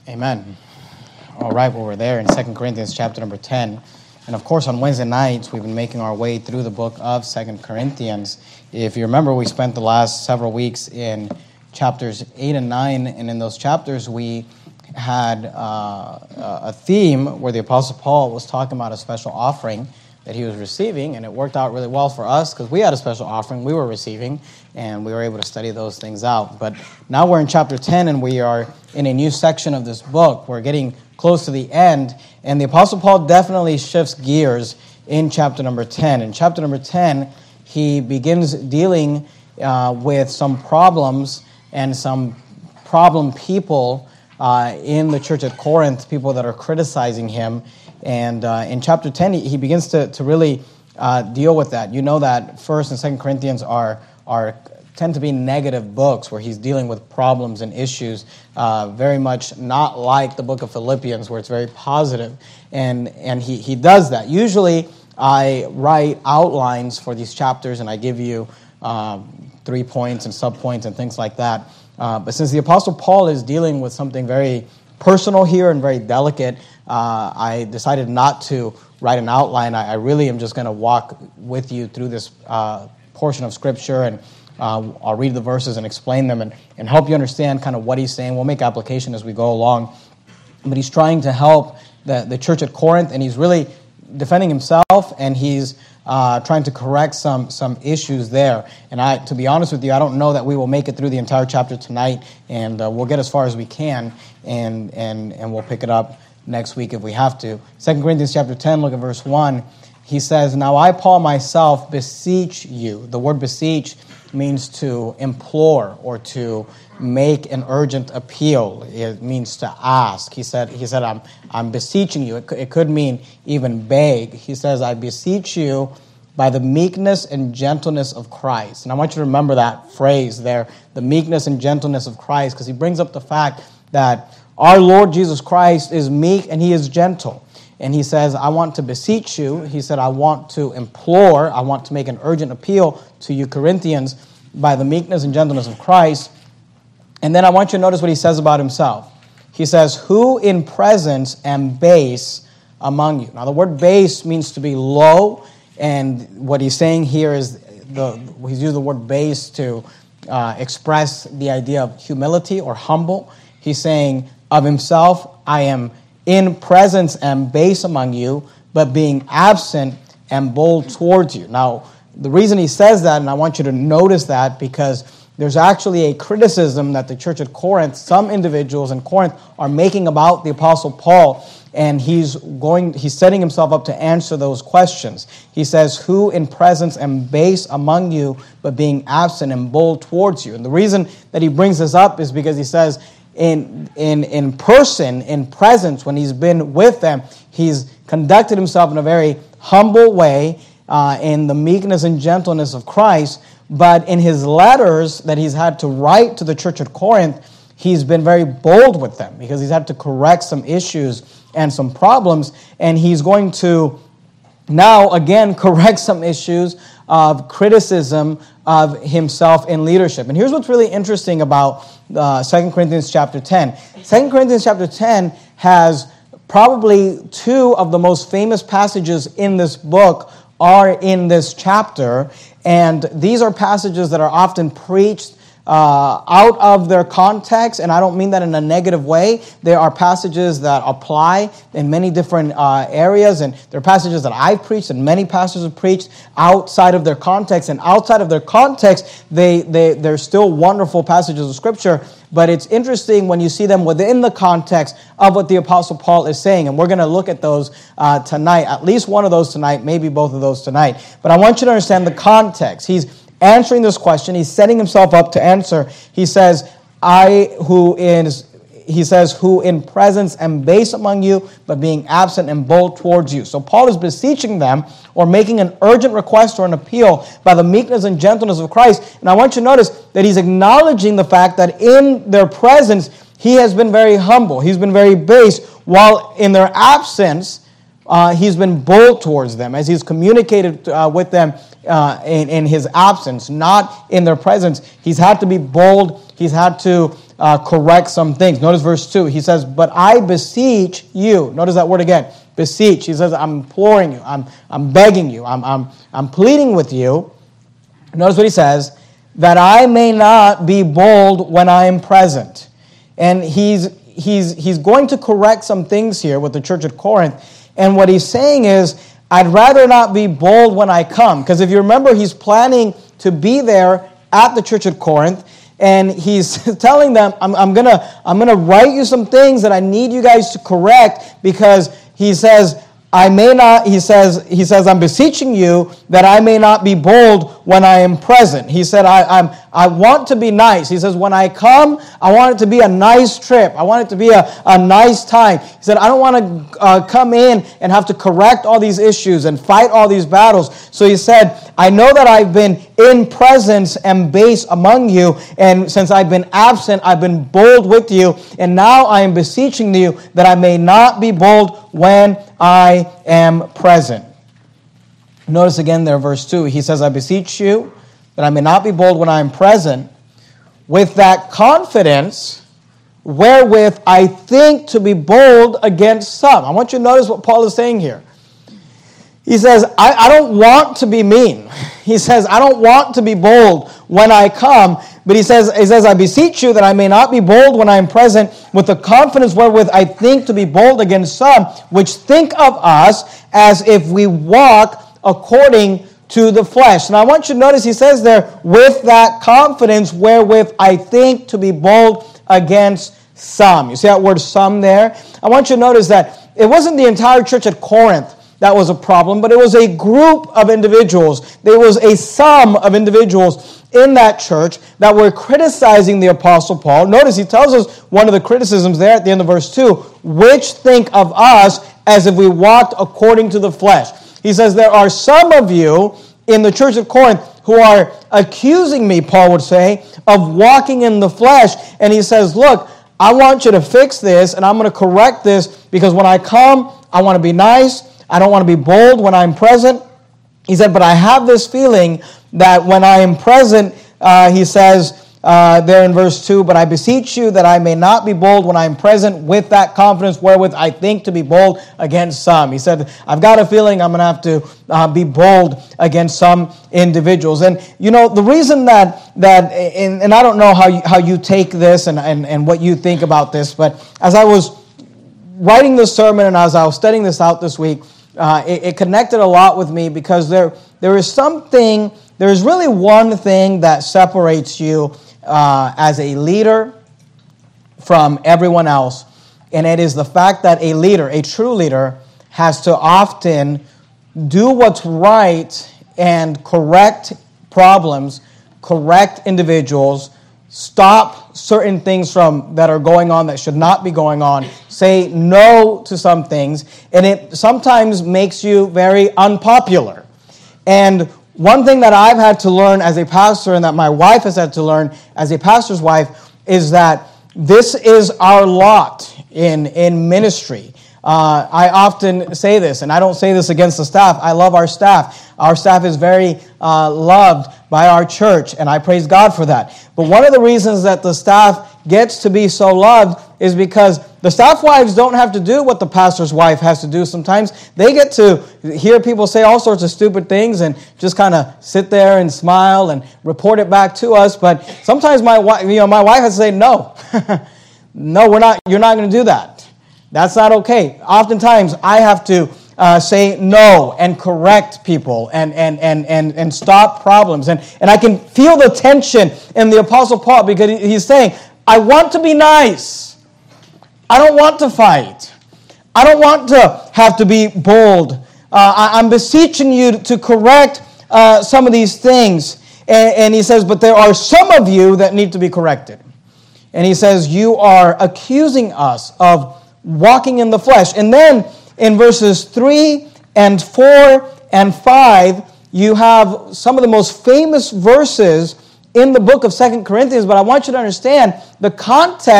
Amen. All right, well, we're there in 2 Corinthians chapter number 10. And of course, on Wednesday nights, we've been making our way through the book of 2 Corinthians. If you remember, we spent the last several weeks in chapters 8 and 9, and in those chapters, we had a theme where the Apostle Paul was talking about a special offering that he was receiving, and it worked out really well for us because we had a special offering we were receiving, and we were able to study those things out. But now we're in chapter 10, and we are in a new section of this book. We're getting close to the end, and the Apostle Paul definitely shifts gears in chapter number 10. In chapter number 10, he begins dealing with some problems and some problem people in the church at Corinth, people that are criticizing him. And in chapter 10, he begins to really deal with that. You know that 1st and 2nd Corinthians tend to be negative books where he's dealing with problems and issues, very much not like the book of Philippians where it's very positive. And he does that. Usually I write outlines for these chapters and I give you 3 points and subpoints and things like that. But since the Apostle Paul is dealing with something very personal here and very delicate, I decided not to write an outline. I really am just going to walk with you through this portion of Scripture, and I'll read the verses and explain them and help you understand kind of what he's saying. We'll make application as we go along. But he's trying to help the church at Corinth, and he's really defending himself, and he's trying to correct some issues there. And to be honest with you, I don't know that we will make it through the entire chapter tonight, and we'll get as far as we can, and we'll pick it up next week if we have to. 2 Corinthians chapter 10, look at verse 1. He says, "Now I, Paul, myself, beseech you." The word beseech means to implore or to make an urgent appeal. It means to ask. He said, I'm beseeching you. It could mean even beg. He says, "I beseech you by the meekness and gentleness of Christ." And I want you to remember that phrase there, the meekness and gentleness of Christ, because he brings up the fact that our Lord Jesus Christ is meek and he is gentle. And he says, I want to beseech you. He said, I want to implore, I want to make an urgent appeal to you Corinthians by the meekness and gentleness of Christ. And then I want you to notice what he says about himself. He says, "Who in presence am base among you." Now the word base means to be low. And what he's saying here is, he's used the word base to express the idea of humility or humble. He's saying of himself, "I am in presence and base among you, but being absent and bold towards you." Now, the reason he says that, and I want you to notice that, because there's actually a criticism that the church at Corinth, some individuals in Corinth, are making about the Apostle Paul, and he's setting himself up to answer those questions. He says, "Who in presence and base among you, but being absent and bold towards you." And the reason that he brings this up is because he says, in person, in presence, when he's been with them, he's conducted himself in a very humble way, in the meekness and gentleness of Christ. But in his letters that he's had to write to the church at Corinth, he's been very bold with them because he's had to correct some issues and some problems, and he's going to now again correct some issues of criticism of himself in leadership. And here's what's really interesting about 2 Corinthians chapter 10. 2 Corinthians chapter 10 has probably two of the most famous passages in this book are in this chapter, and these are passages that are often preached out of their context, and I don't mean that in a negative way. There are passages that apply in many different areas, and there are passages that I've preached and many pastors have preached outside of their context, and outside of their context, they're still wonderful passages of Scripture, but it's interesting when you see them within the context of what the Apostle Paul is saying, and we're going to look at those tonight, at least one of those tonight, maybe both of those tonight, but I want you to understand the context. He's answering this question. He's setting himself up to answer. He says, "Who in presence am base among you, but being absent and bold towards you." So Paul is beseeching them, or making an urgent request or an appeal by the meekness and gentleness of Christ. And I want you to notice that he's acknowledging the fact that in their presence, he has been very humble. He's been very base, while in their absence, he's been bold towards them as he's communicated with them in his absence, not in their presence. He's had to be bold. He's had to correct some things. Notice verse 2. He says, but I beseech you. Notice that word again. Beseech. He says, I'm imploring you. I'm begging you. I'm pleading with you. Notice what he says, that I may not be bold when I am present. And he's going to correct some things here with the church at Corinth. And what he's saying is, I'd rather not be bold when I come. Because if you remember, he's planning to be there at the church at Corinth. And he's telling them, I'm gonna write you some things that I need you guys to correct, because he says, I may not, he says, I'm beseeching you that I may not be bold when I am present. He said, I want to be nice. He says, when I come, I want it to be a nice trip. I want it to be a nice time. He said, I don't want to come in and have to correct all these issues and fight all these battles. So he said, I know that I've been in presence and base among you, and since I've been absent, I've been bold with you, and now I am beseeching you that I may not be bold when I am present. Notice again there, verse 2. He says, I beseech you that I may not be bold when I am present, with that confidence wherewith I think to be bold against some. I want you to notice what Paul is saying here. He says, I don't want to be mean. He says, I don't want to be bold when I come. But he says, I beseech you that I may not be bold when I am present, with the confidence wherewith I think to be bold against some, which think of us as if we walk according to the flesh. And I want you to notice he says there, with that confidence wherewith I think to be bold against some. You see that word some there? I want you to notice that it wasn't the entire church at Corinth that was a problem, but it was a group of individuals. There was a sum of individuals in that church that were criticizing the Apostle Paul. Notice he tells us one of the criticisms there at the end of verse 2, which think of us as if we walked according to the flesh. He says, there are some of you in the church of Corinth who are accusing me, Paul would say, of walking in the flesh. And he says, look, I want you to fix this, and I'm going to correct this, because when I come, I want to be nice. I don't want to be bold when I'm present. He said, but I have this feeling that when I am present, he says there in verse 2, but I beseech you that I may not be bold when I am present, with that confidence wherewith I think to be bold against some. He said, I've got a feeling I'm going to have to be bold against some individuals. And, you know, the reason and I don't know how you take this and what you think about this, but as I was writing this sermon and as I was studying this out this week, it connected a lot with me, because there is really one thing that separates you as a leader from everyone else, and it is the fact that a leader, a true leader, has to often do what's right and correct problems, correct individuals, stop certain things that are going on that should not be going on, say no to some things, and it sometimes makes you very unpopular. And one thing that I've had to learn as a pastor, and that my wife has had to learn as a pastor's wife, is that this is our lot in ministry. I often say this, and I don't say this against the staff. I love our staff. Our staff is very loved by our church, and I praise God for that. But one of the reasons that the staff gets to be so loved is because the staff wives don't have to do what the pastor's wife has to do sometimes. They get to hear people say all sorts of stupid things and just kind of sit there and smile and report it back to us. But sometimes my wife has to say, no, no, you're not going to do that. That's not okay. Oftentimes, I have to say no and correct people and stop problems. And I can feel the tension in the Apostle Paul, because he's saying, I want to be nice. I don't want to fight. I don't want to have to be bold. I'm beseeching you to correct some of these things. And he says, but there are some of you that need to be corrected. And he says, you are accusing us of walking in the flesh. And then in verses 3 and 4 and 5, you have some of the most famous verses in the book of 2 Corinthians. But I want you to understand the context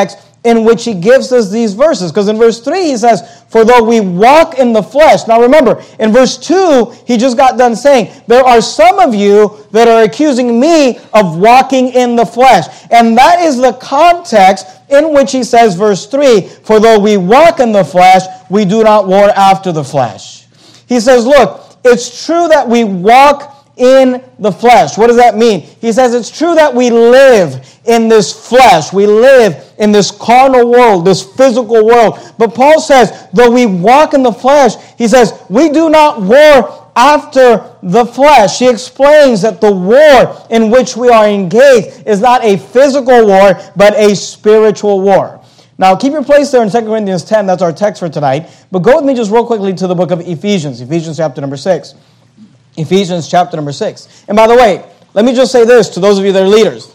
in which he gives us these verses. Because in verse 3 he says, for though we walk in the flesh. Now remember, in verse 2, he just got done saying, there are some of you that are accusing me of walking in the flesh. And that is the context in which he says, verse 3, for though we walk in the flesh, we do not war after the flesh. He says, look, it's true that we walk in the flesh. What does that mean? He says it's true that we live in this flesh. We live in this carnal world, this physical world. But Paul says, though we walk in the flesh, he says, we do not war after the flesh. He explains that the war in which we are engaged is not a physical war, but a spiritual war. Now, keep your place there in 2 Corinthians 10. That's our text for tonight. But go with me just real quickly to the book of Ephesians. Ephesians chapter number 6. Ephesians chapter number 6. And by the way, let me just say this to those of you that are leaders.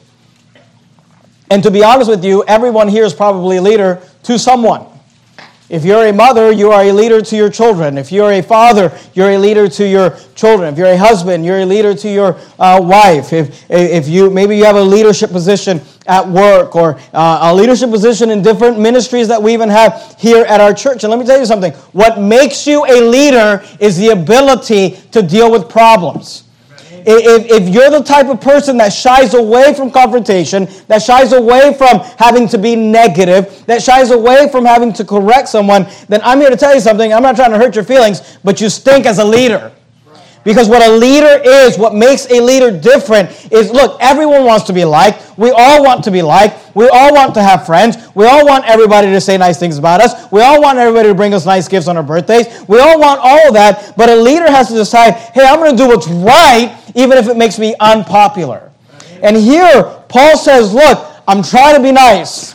And to be honest with you, everyone here is probably a leader to someone. If you're a mother, you are a leader to your children. If you're a father, you're a leader to your children. If you're a husband, you're a leader to your wife. If you maybe you have a leadership position at work or a leadership position in different ministries that we even have here at our church. And let me tell you something. What makes you a leader is the ability to deal with problems. If you're the type of person that shies away from confrontation, that shies away from having to be negative, that shies away from having to correct someone, then I'm here to tell you something. I'm not trying to hurt your feelings, but you stink as a leader. Because what a leader is, what makes a leader different is, look, everyone wants to be liked. We all want to be liked. We all want to have friends. We all want everybody to say nice things about us. We all want everybody to bring us nice gifts on our birthdays. We all want all of that. But a leader has to decide, hey, I'm going to do what's right, even if it makes me unpopular. And here, Paul says, look, I'm trying to be nice.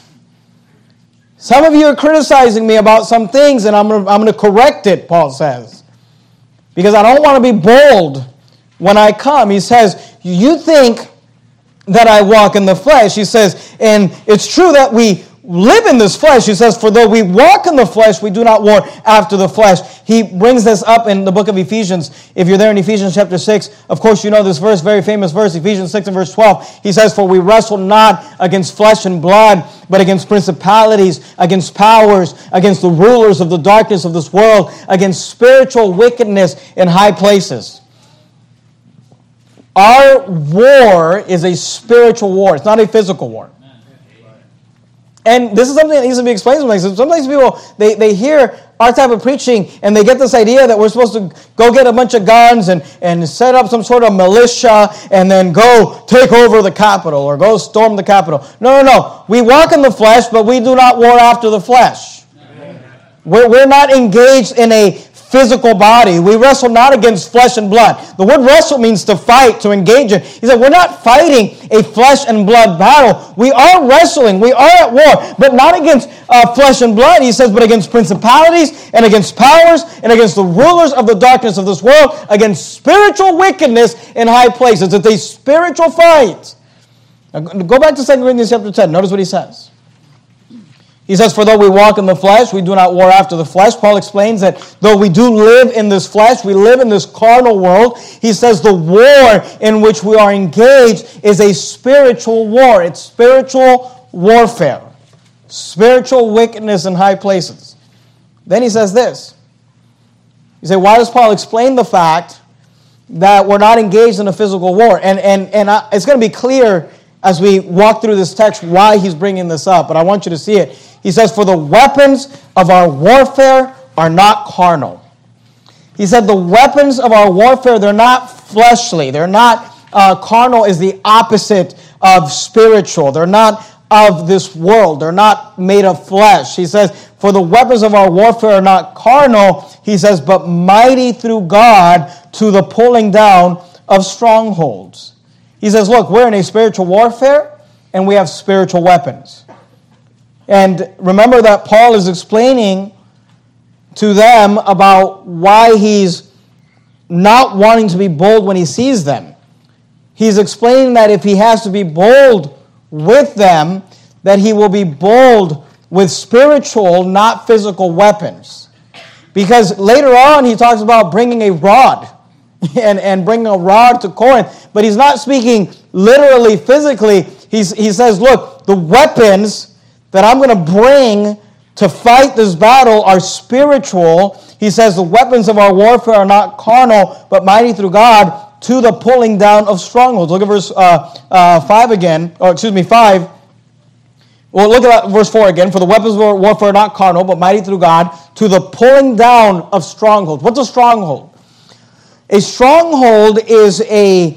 Some of you are criticizing me about some things, and I'm going to correct it, Paul says. Because I don't want to be bold when I come. He says, you think that I walk in the flesh. He says, and it's true that we live in this flesh. He says, for though we walk in the flesh, we do not war after the flesh. He brings this up in the book of Ephesians. If you're there in Ephesians chapter 6, of course you know this verse, very famous verse, Ephesians 6 and verse 12. He says, for we wrestle not against flesh and blood, but against principalities, against powers, against the rulers of the darkness of this world, against spiritual wickedness in high places. Our war is a spiritual war. It's not a physical war. And this is something that needs to be explained. Sometimes people, they hear our type of preaching and they get this idea that we're supposed to go get a bunch of guns and set up some sort of militia and then go take over the Capitol or go storm the Capitol. No. We walk in the flesh, but we do not war after the flesh. We're not engaged in a physical body. We wrestle not against flesh and blood. The word wrestle means to fight, to engage in. He said, we're not fighting a flesh and blood battle. We are wrestling. We are at war, but not against flesh and blood. He says, but against principalities and against powers and against the rulers of the darkness of this world, against spiritual wickedness in high places. It's a spiritual fight. Now, go back to 2 Corinthians chapter 10. Notice what he says. He says, for though we walk in the flesh, we do not war after the flesh. Paul explains that though we do live in this flesh, we live in this carnal world. He says the war in which we are engaged is a spiritual war. It's spiritual warfare. Spiritual wickedness in high places. Then he says this. You say, why does Paul explain the fact that we're not engaged in a physical war? And it's going to be clear as we walk through this text why he's bringing this up, but I want you to see it. He says, for the weapons of our warfare are not carnal. He said the weapons of our warfare, they're not fleshly. They're not carnal is the opposite of spiritual. They're not of this world. They're not made of flesh. He says, for the weapons of our warfare are not carnal, he says, but mighty through God to the pulling down of strongholds. He says, look, we're in a spiritual warfare and we have spiritual weapons. And remember that Paul is explaining to them about why he's not wanting to be bold when he sees them. He's explaining that if he has to be bold with them, that he will be bold with spiritual, not physical weapons. Because later on he talks about bringing a rod and bringing a rod to Corinth. But he's not speaking literally, physically. He says, look, the weapons that I'm going to bring to fight this battle are spiritual. He says the weapons of our warfare are not carnal, but mighty through God to the pulling down of strongholds. Look at verse 5 again, 5. Well, look at verse 4 again. For the weapons of our warfare are not carnal, but mighty through God to the pulling down of strongholds. What's a stronghold? A stronghold is a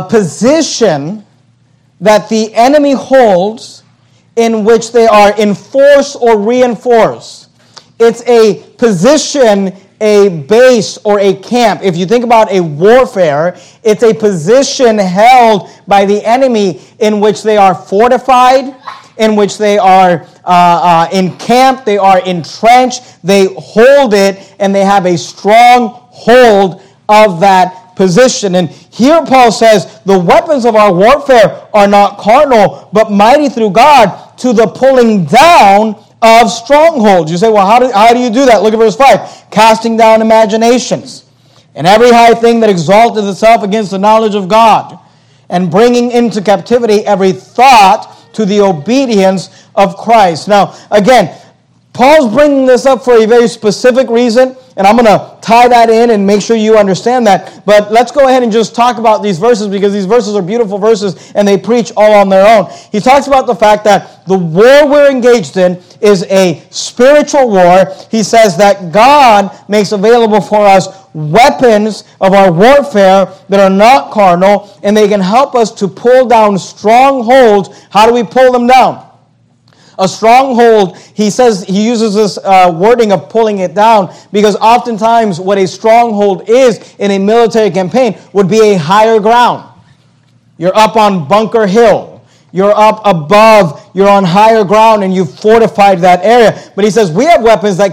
position that the enemy holds in which they are enforced or reinforced. It's a position, a base, or a camp. If you think about a warfare, it's a position held by the enemy in which they are fortified, in which they are encamped, they are entrenched, they hold it, and they have a strong hold of that position. And here Paul says, the weapons of our warfare are not carnal, but mighty through God to the pulling down of strongholds. You say, well, how do you do that? Look at verse 5. Casting down imaginations and every high thing that exalteth itself against the knowledge of God, and bringing into captivity every thought to the obedience of Christ. Now, again, Paul's bringing this up for a very specific reason, and I'm going to tie that in and make sure you understand that. But let's go ahead and just talk about these verses, because these verses are beautiful verses and they preach all on their own. He talks about the fact that the war we're engaged in is a spiritual war. He says that God makes available for us weapons of our warfare that are not carnal, and they can help us to pull down strongholds. How do we pull them down? A stronghold, he says, he uses this wording of pulling it down, because oftentimes what a stronghold is in a military campaign would be a higher ground. You're up on Bunker Hill. You're up above. You're on higher ground, and you've fortified that area. But he says we have weapons that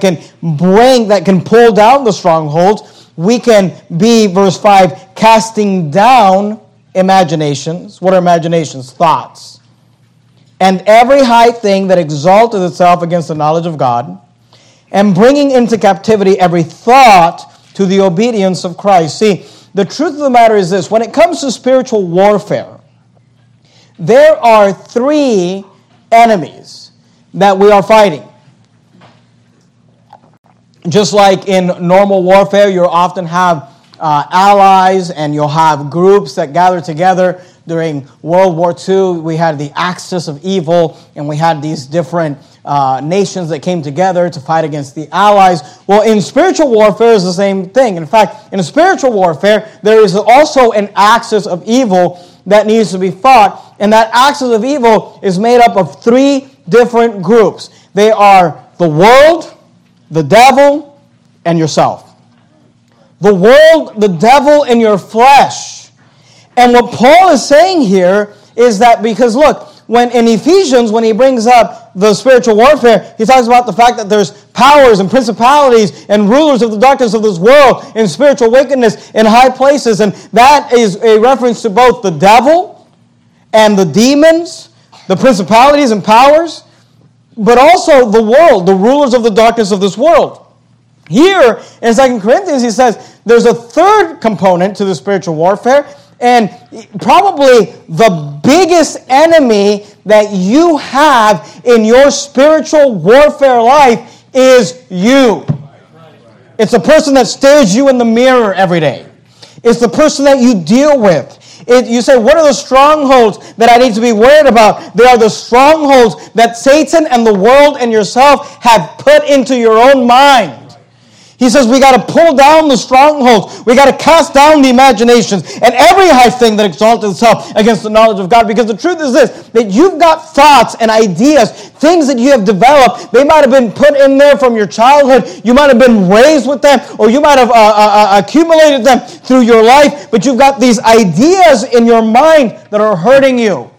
can pull down the strongholds. We can be, verse 5, casting down imaginations. What are imaginations? Thoughts. And every high thing that exalteth itself against the knowledge of God, and bringing into captivity every thought to the obedience of Christ. See, the truth of the matter is this. When it comes to spiritual warfare, there are three enemies that we are fighting. Just like in normal warfare, you'll often have allies, and you'll have groups that gather together. During World War II, we had the axis of evil, and we had these different nations that came together to fight against the allies. Well, in spiritual warfare, it's the same thing. In fact, in spiritual warfare, there is also an axis of evil that needs to be fought, and that axis of evil is made up of three different groups. They are the world, the devil, and yourself. The world, the devil, and your flesh. And what Paul is saying here is that, because look, when in Ephesians, when he brings up the spiritual warfare, he talks about the fact that there's powers and principalities and rulers of the darkness of this world and spiritual wickedness in high places. And that is a reference to both the devil and the demons, the principalities and powers, but also the world, the rulers of the darkness of this world. Here in 2 Corinthians, he says there's a third component to the spiritual warfare. And probably the biggest enemy that you have in your spiritual warfare life is you. It's the person that stares you in the mirror every day. It's the person that you deal with. You say, what are the strongholds that I need to be worried about? They are the strongholds that Satan and the world and yourself have put into your own mind. He says we got to pull down the strongholds. We got to cast down the imaginations and every high thing that exalts itself against the knowledge of God. Because the truth is this, that you've got thoughts and ideas, things that you have developed. They might have been put in there from your childhood. You might have been raised with them, or you might have accumulated them through your life. But you've got these ideas in your mind that are hurting you.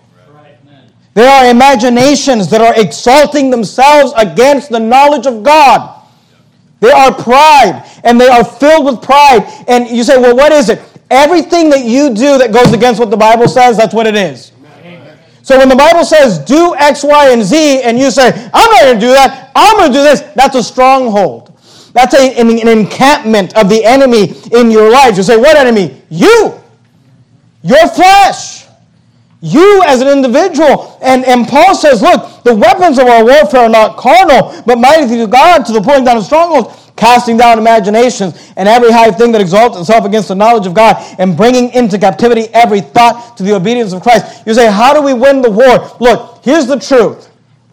There are imaginations that are exalting themselves against the knowledge of God. They are pride, and they are filled with pride. And you say, well, what is it? Everything that you do that goes against what the Bible says, that's what it is. Amen. So when the Bible says, do X, Y, and Z, and you say, I'm not going to do that, I'm going to do this, that's a stronghold. That's an encampment of the enemy in your life. You say, what enemy? You. Your flesh. You as an individual. And Paul says, look, the weapons of our warfare are not carnal, but mighty through God to the pulling down of strongholds, casting down imaginations and every high thing that exalts itself against the knowledge of God, and bringing into captivity every thought to the obedience of Christ. You say, how do we win the war? Look, here's the truth.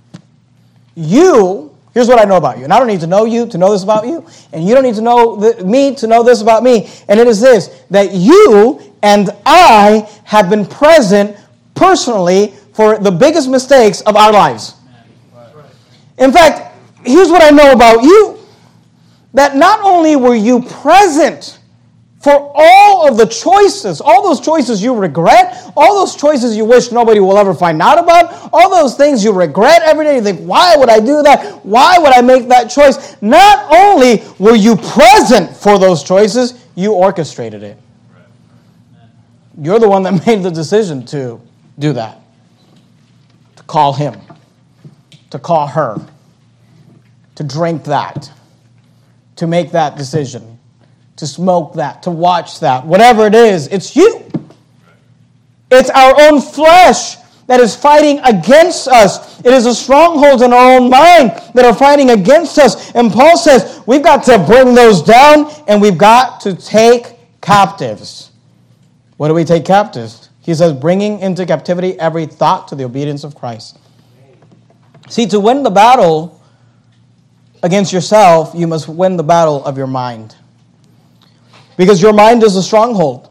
Here's what I know about you. And I don't need to know you to know this about you. And you don't need to know me to know this about me. And it is this, that you and I have been present personally for the biggest mistakes of our lives. In fact, here's what I know about you. That not only were you present for all of the choices, all those choices you regret, all those choices you wish nobody will ever find out about, all those things you regret every day, you think, why would I do that? Why would I make that choice? Not only were you present for those choices, you orchestrated it. You're the one that made the decision to do that. To call him. To call her. To drink that. To make that decision. To smoke that, to watch that, whatever it is, it's you. It's our own flesh that is fighting against us. It is the strongholds in our own mind that are fighting against us. And Paul says we've got to bring those down and we've got to take captives. What do we take captives? He says bringing into captivity every thought to the obedience of Christ. See, to win the battle against yourself, you must win the battle of your mind. Because your mind is a stronghold.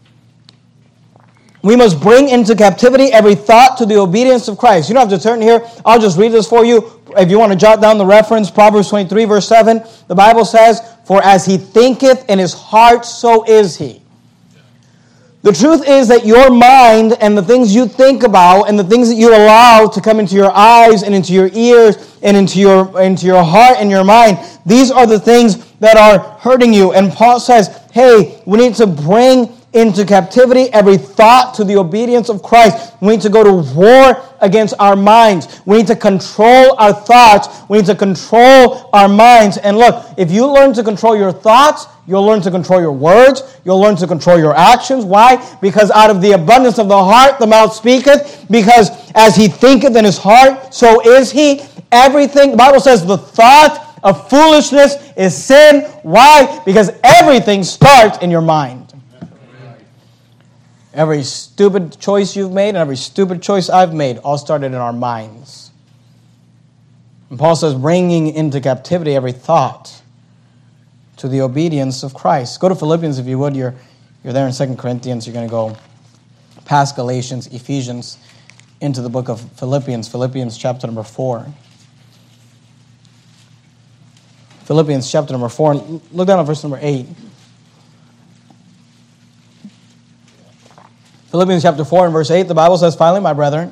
We must bring into captivity every thought to the obedience of Christ. You don't have to turn here. I'll just read this for you. If you want to jot down the reference, Proverbs 23, verse 7, the Bible says, "For as he thinketh in his heart, so is he." The truth is that your mind and the things you think about and the things that you allow to come into your eyes and into your ears and into your heart and your mind, these are the things that are hurting you. And Paul says, hey, we need to bring into captivity every thought to the obedience of Christ. We need to go to war against our minds. We need to control our thoughts. We need to control our minds. And look, if you learn to control your thoughts, you'll learn to control your words. You'll learn to control your actions. Why? Because out of the abundance of the heart, the mouth speaketh. Because as he thinketh in his heart, so is he. Everything, the Bible says, the thought of foolishness is sin. Why? Because everything starts in your mind. Every stupid choice you've made and every stupid choice I've made all started in our minds. And Paul says, bringing into captivity every thought to the obedience of Christ. Go to Philippians if you would. You're there in 2 Corinthians. You're going to go past Galatians, Ephesians, into the book of Philippians. Philippians chapter number 4. Philippians chapter number 4. Look down at verse number 8. Philippians chapter 4 and verse 8, the Bible says, finally, my brethren,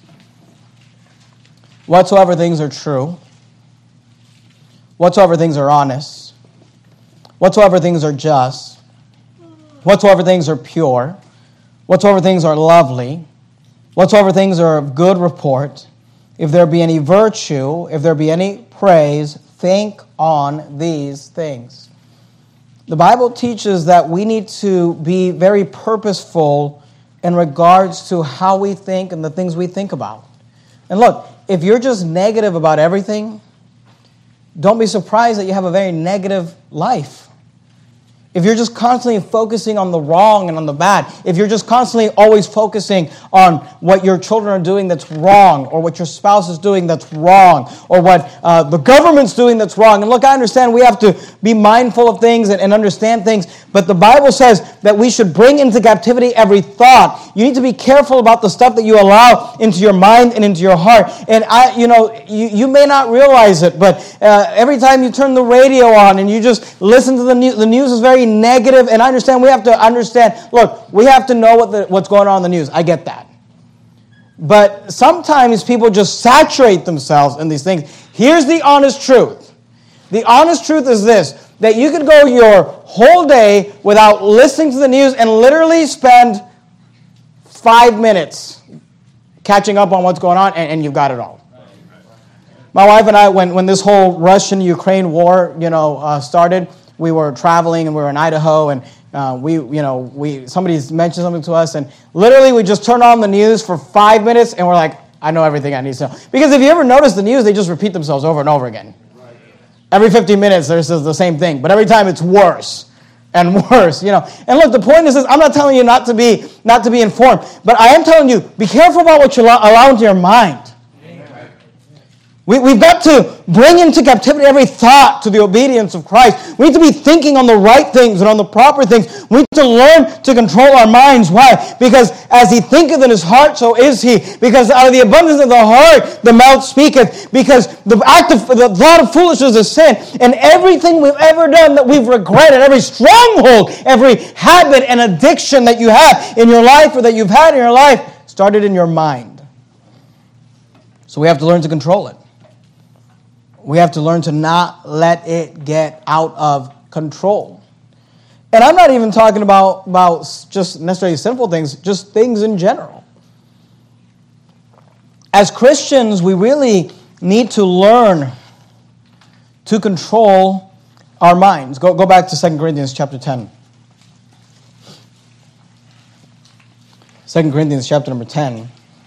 whatsoever things are true, whatsoever things are honest, whatsoever things are just, whatsoever things are pure, whatsoever things are lovely, whatsoever things are of good report, if there be any virtue, if there be any praise, think on these things. The Bible teaches that we need to be very purposeful in regards to how we think and the things we think about. And look, if you're just negative about everything, don't be surprised that you have a very negative life. If you're just constantly focusing on the wrong and on the bad, if you're just constantly always focusing on what your children are doing that's wrong, or what your spouse is doing that's wrong, or what the government's doing that's wrong. And look, I understand we have to be mindful of things and understand things, but the Bible says that we should bring into captivity every thought. You need to be careful about the stuff that you allow into your mind and into your heart. And you may not realize it, but every time you turn the radio on and you just listen to the news is very negative, and I understand we have to understand, look, we have to know what's going on in the news. I get that. But sometimes people just saturate themselves in these things. Here's the honest truth. The honest truth is this, that you could go your whole day without listening to the news and literally spend 5 minutes catching up on what's going on, and you've got it all. My wife and I, when this whole Russian-Ukraine war, started, we were traveling and we were in Idaho, and somebody's mentioned something to us, and literally we just turn on the news for 5 minutes, and we're like, I know everything I need to know. Because if you ever notice the news, they just repeat themselves over and over again. Right. Every 15 minutes, there's the same thing, but every time it's worse and worse, And look, the point is this: I'm not telling you not to be informed, but I am telling you, be careful about what you allow into your mind. We've got to bring into captivity every thought to the obedience of Christ. We need to be thinking on the right things and on the proper things. We need to learn to control our minds. Why? Because as he thinketh in his heart, so is he. Because out of the abundance of the heart, the mouth speaketh. Because the thought of foolishness is sin. And everything we've ever done that we've regretted, every stronghold, every habit and addiction that you have in your life or that you've had in your life, started in your mind. So we have to learn to control it. We have to learn to not let it get out of control. And I'm not even talking about just necessarily sinful things, just things in general. As Christians, we really need to learn to control our minds. Go back to 2 Corinthians chapter 10. 2 Corinthians chapter number 10.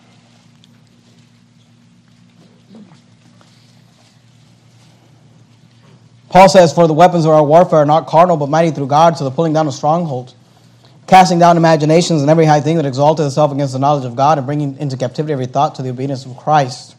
Paul says, for the weapons of our warfare are not carnal, but mighty through God to the pulling down of strongholds, casting down imaginations and every high thing that exalteth itself against the knowledge of God, and bringing into captivity every thought to the obedience of Christ.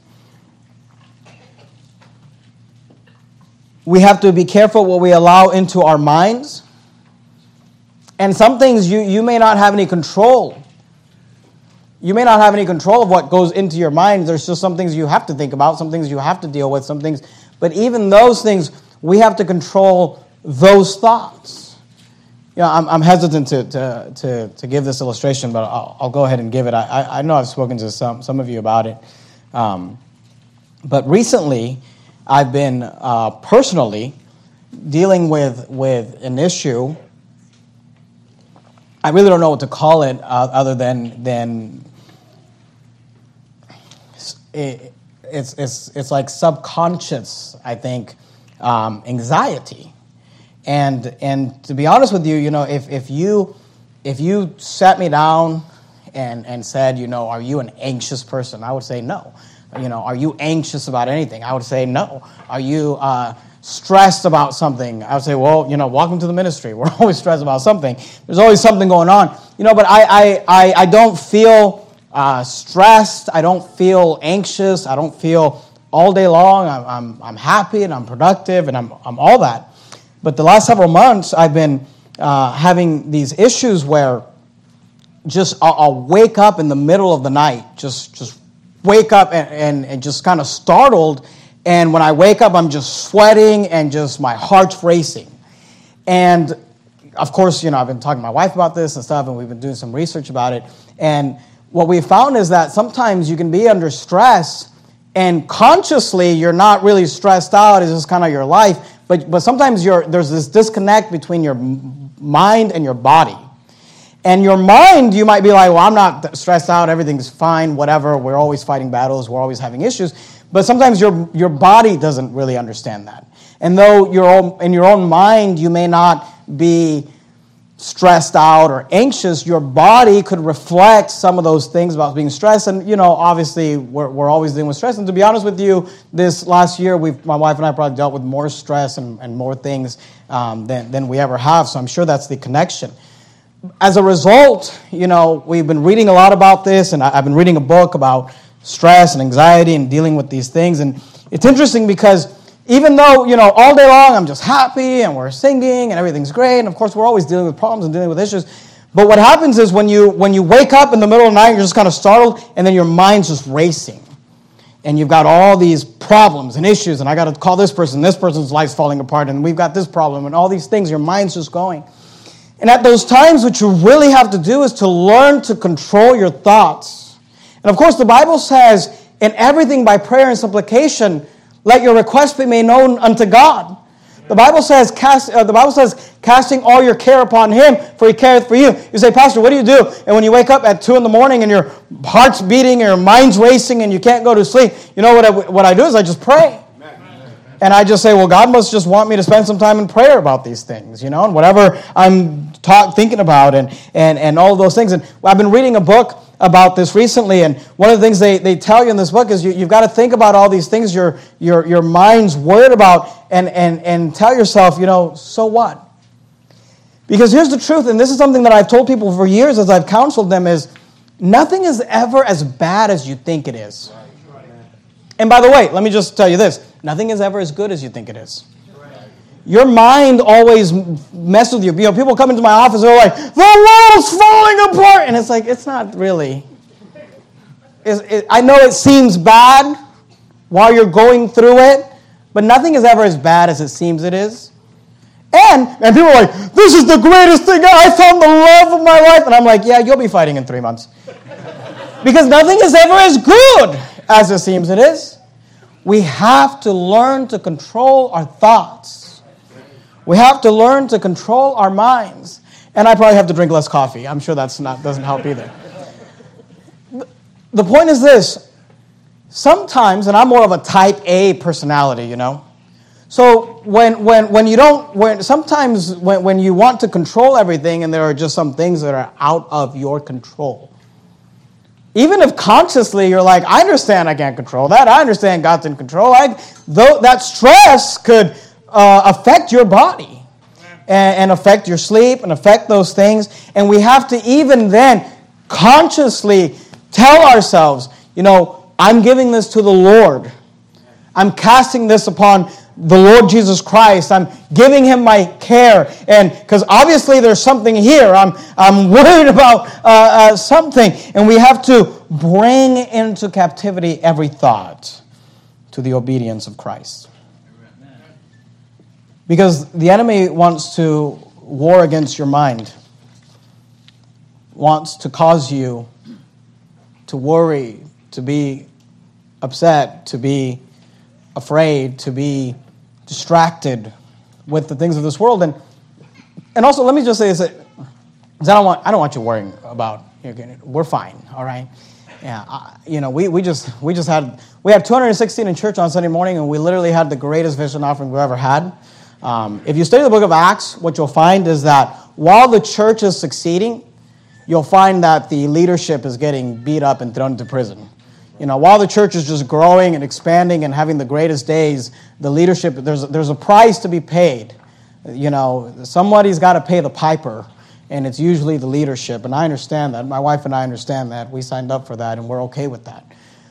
We have to be careful what we allow into our minds. And some things you may not have any control. You may not have any control of what goes into your mind. There's just some things you have to think about, some things you have to deal with, some things. But even those things, we have to control those thoughts. I'm hesitant to give this illustration, but I'll go ahead and give it. I know I've spoken to some of you about it. But recently, I've been personally dealing with an issue. I really don't know what to call it other than it's like subconscious, I think, anxiety. And to be honest with you, if you sat me down and said, are you an anxious person? I would say no. Are you anxious about anything? I would say no. Are you stressed about something? I would say, well, welcome to the ministry. We're always stressed about something. There's always something going on. But I don't feel stressed. I don't feel anxious. I don't feel all day long. I'm happy and I'm productive and I'm all that. But the last several months, I've been having these issues where just I'll wake up in the middle of the night, just wake up and just kind of startled. And when I wake up, I'm just sweating and just my heart's racing. And of course, I've been talking to my wife about this and stuff, and we've been doing some research about it. And what we found is that sometimes you can be under stress, and consciously you're not really stressed out. It's just kind of your life. But sometimes there's this disconnect between your mind and your body. And your mind, you might be like, well, I'm not stressed out. Everything's fine, whatever. We're always fighting battles. We're always having issues. But sometimes your body doesn't really understand that. And though in your own mind, you may not be stressed out or anxious, your body could reflect some of those things about being stressed. And, obviously, we're always dealing with stress. And to be honest with you, this last year, my wife and I probably dealt with more stress and more things than we ever have. So I'm sure that's the connection. As a result, we've been reading a lot about this, and I've been reading a book about stress and anxiety and dealing with these things. And it's interesting because even though, all day long I'm just happy and we're singing and everything's great, and of course we're always dealing with problems and dealing with issues, but what happens is when you wake up in the middle of the night, you're just kind of startled, and then your mind's just racing. And you've got all these problems and issues, and I got to call this person's life's falling apart, and we've got this problem, and all these things, your mind's just going. And at those times, what you really have to do is to learn to control your thoughts. And of course, the Bible says, in everything by prayer and supplication, let your requests be made known unto God. The Bible says, casting all your care upon Him, for He careth for you. You say, Pastor, what do you do? And when you wake up at 2 a.m. and your heart's beating and your mind's racing and you can't go to sleep, what I do is I just pray. And I just say, well, God must just want me to spend some time in prayer about these things, and whatever I'm thinking about and all those things. And I've been reading a book about this recently, and one of the things they tell you in this book is you've got to think about all these things your mind's worried about and tell yourself, so what? Because here's the truth, and this is something that I've told people for years as I've counseled them, is nothing is ever as bad as you think it is. And by the way, let me just tell you this. Nothing is ever as good as you think it is. Your mind always messes with you. People come into my office and they're like, the world's falling apart. And it's like, it's not really. I know it seems bad while you're going through it, but nothing is ever as bad as it seems it is. And people are like, this is the greatest thing. I found the love of my life. And I'm like, yeah, you'll be fighting in 3 months. Because nothing is ever as good as it seems it is. We have to learn to control our thoughts. We have to learn to control our minds. And I probably have to drink less coffee. I'm sure doesn't help either. The point is this. Sometimes, and I'm more of a type A personality, So sometimes when you want to control everything and there are just some things that are out of your control. Even if consciously you're like, I understand I can't control that. I understand God's in control. Though that stress could affect your body and affect your sleep and affect those things. And we have to even then consciously tell ourselves, I'm giving this to the Lord. I'm casting this upon the Lord Jesus Christ. I'm giving him my care. And because obviously there's something here. I'm worried about something. And we have to bring into captivity every thought to the obedience of Christ. Because the enemy wants to war against your mind. Wants to cause you to worry, to be upset, to be afraid, to be distracted with the things of this world. And also, let me just say this, because I don't want you worrying about, we're fine, all right? Yeah, we had 216 in church on Sunday morning, and we literally had the greatest vision offering we've ever had. If you study the book of Acts, what you'll find is that while the church is succeeding, you'll find that the leadership is getting beat up and thrown into prison. While the church is just growing and expanding and having the greatest days, the leadership, there's a price to be paid. Somebody's got to pay the piper, and it's usually the leadership. And I understand that. My wife and I understand that. We signed up for that, and we're okay with that.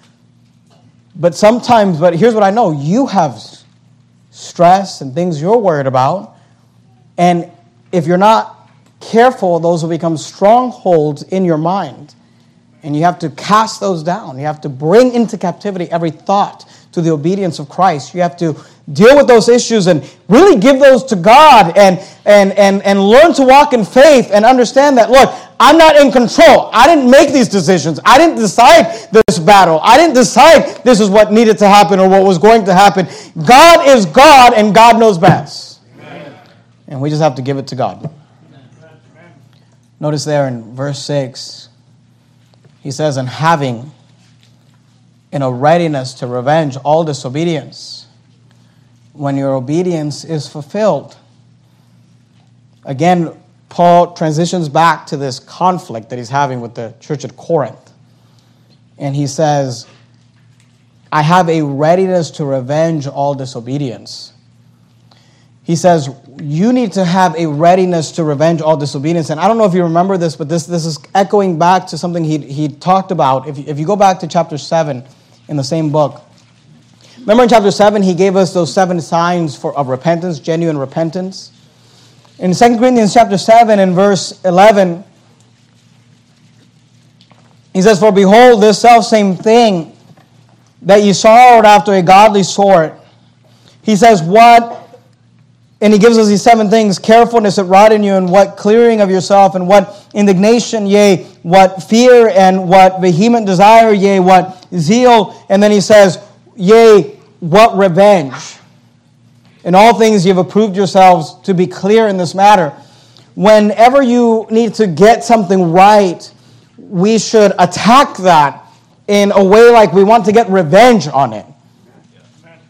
But here's what I know. You have stress and things you're worried about. And if you're not careful, those will become strongholds in your mind. And you have to cast those down. You have to bring into captivity every thought to the obedience of Christ. You have to deal with those issues and really give those to God and learn to walk in faith and understand that, look, I'm not in control. I didn't make these decisions. I didn't decide this battle. I didn't decide this is what needed to happen or what was going to happen. God is God, and God knows best. Amen. And we just have to give it to God. Amen. Notice there in verse 6, he says, and having in a readiness to revenge all disobedience when your obedience is fulfilled. Again, Paul transitions back to this conflict that he's having with the church at Corinth. And he says, I have a readiness to revenge all disobedience. He says, you need to have a readiness to revenge all disobedience. And I don't know if you remember this, but this is echoing back to something he talked about. If you go back to chapter 7 in the same book. Remember in chapter 7, he gave us those 7 signs of repentance, genuine repentance. In 2 Corinthians chapter 7 and verse 11, he says, for behold, this selfsame thing that ye sorrowed after a godly sort. He says, what? And he gives us these 7 things, carefulness that wrought in you, and what clearing of yourself, and what indignation, yea, what fear, and what vehement desire, yea, what zeal. And then he says, yea, what revenge. In all things you have approved yourselves to be clear in this matter. Whenever you need to get something right, we should attack that in a way like we want to get revenge on it.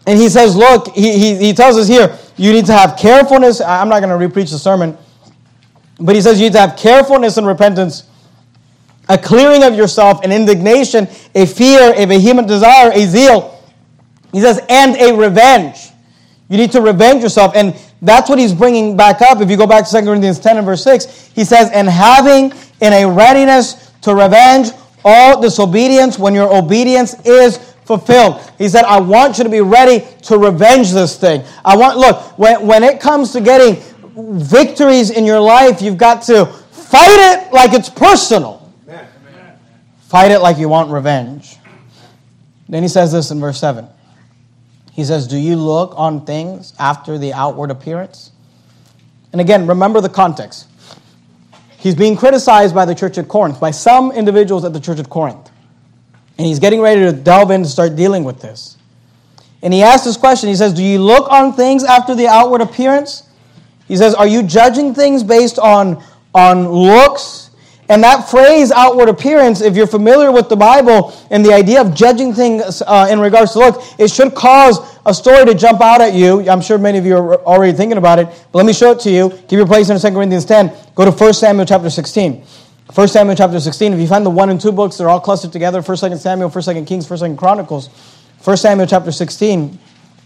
And he says, look, he tells us here, you need to have carefulness. I'm not going to re-preach the sermon. But he says you need to have carefulness and repentance, a clearing of yourself, an indignation, a fear, a vehement desire, a zeal. He says, and a revenge. You need to revenge yourself. And that's what he's bringing back up. If you go back to 2 Corinthians 10 and verse 6, he says, and having in a readiness to revenge all disobedience when your obedience is fulfilled. He said, I want you to be ready to revenge this thing. Look, when it comes to getting victories in your life, you've got to fight it like it's personal. Amen. Fight it like you want revenge. Then he says this in verse 7. He says, do you look on things after the outward appearance? And again, remember the context. He's being criticized by the church at Corinth, by some individuals at the church at Corinth. And he's getting ready to delve in and start dealing with this. And he asks this question. He says, do you look on things after the outward appearance? He says, are you judging things based on looks? And that phrase, outward appearance, if you're familiar with the Bible and the idea of judging things in regards to look, it should cause a story to jump out at you. I'm sure many of you are already thinking about it, but let me show it to you. Give your place in 2 Corinthians 10. Go to 1 Samuel chapter 16. 1 Samuel chapter 16. If you find the 1 and 2 books, they're all clustered together. 1, 2 Samuel, 1, 2 Kings, 1, 2 Chronicles. 1 Samuel chapter 16.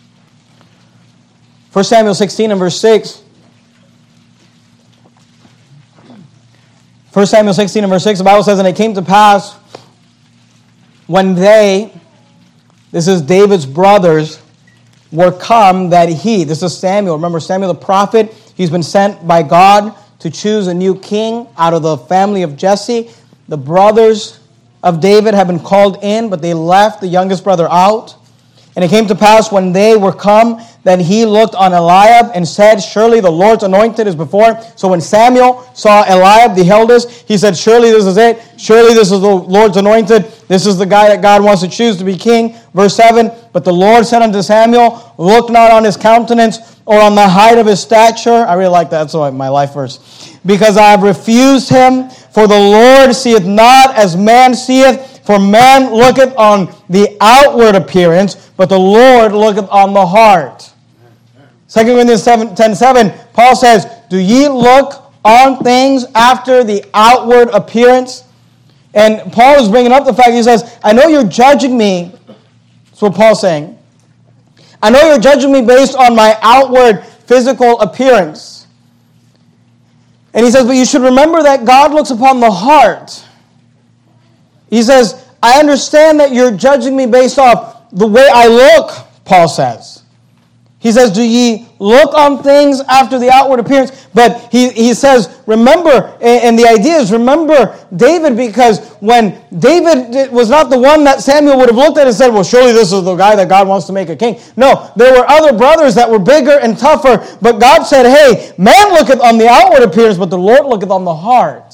1 Samuel 16 and verse 6. 1 Samuel 16 and verse 6, the Bible says, and it came to pass when this is David's brothers, were come that this is Samuel. Remember Samuel the prophet, he's been sent by God to choose a new king out of the family of Jesse. The brothers of David have been called in, but they left the youngest brother out. And it came to pass when they were come, that he looked on Eliab and said, surely the Lord's anointed is before him. So when Samuel saw Eliab the eldest, he said, surely this is it. Surely this is the Lord's anointed. This is the guy that God wants to choose to be king. Verse 7, but the Lord said unto Samuel, look not on his countenance or on the height of his stature. I really like that. That's my life verse. Because I have refused him, for the Lord seeth not as man seeth. For man looketh on the outward appearance, but the Lord looketh on the heart. 2 Corinthians 10:7, Paul says, do ye look on things after the outward appearance? And Paul is bringing up the fact, he says, I know you're judging me. That's what Paul's saying. I know you're judging me based on my outward physical appearance. And he says, but you should remember that God looks upon the heart. He says, I understand that you're judging me based off the way I look, Paul says. He says, do ye look on things after the outward appearance? But he says, remember, and the idea is, remember David, because when David was not the one that Samuel would have looked at and said, well, surely this is the guy that God wants to make a king. No, there were other brothers that were bigger and tougher, but God said, hey, man looketh on the outward appearance, but the Lord looketh on the heart.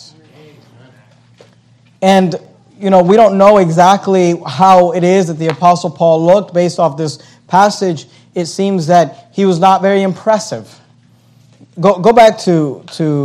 And we don't know exactly how it is that the Apostle Paul looked based off this passage. It seems that he was not very impressive. Go back to